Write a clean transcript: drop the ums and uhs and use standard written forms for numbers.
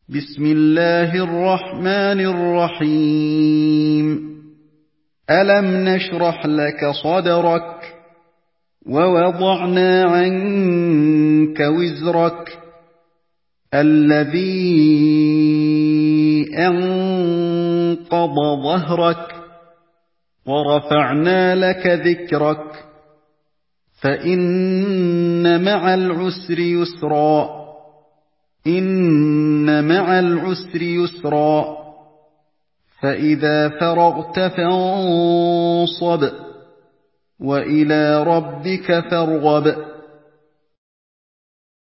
بسم الله الرحمن الرحيم ألم نشرح لك صدرك ووضعنا عنك وزرك الذي أنقض ظهرك ورفعنا لك ذكرك فإن مع العسر يسرا إن مع العسر يسرا فإذا فرغت فانصب وإلى ربك فارغب